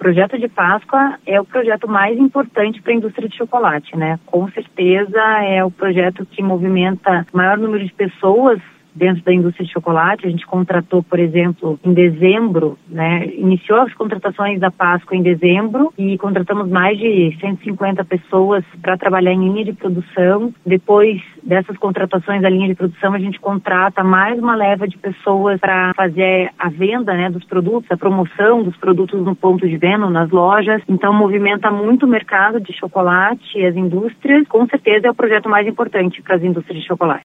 projeto de Páscoa é o projeto mais importante para a indústria de chocolate, né? Com certeza é o projeto que movimenta o maior número de pessoas dentro da indústria de chocolate. A gente contratou, por exemplo, em dezembro, né? Iniciou as contratações da Páscoa em dezembro e contratamos mais de 150 pessoas para trabalhar em linha de produção. Depois dessas contratações da linha de produção, a gente contrata mais uma leva de pessoas para fazer a venda, né, dos produtos, a promoção dos produtos no ponto de venda, nas lojas. Então, movimenta muito o mercado de chocolate e as indústrias. Com certeza é o projeto mais importante para as indústrias de chocolate.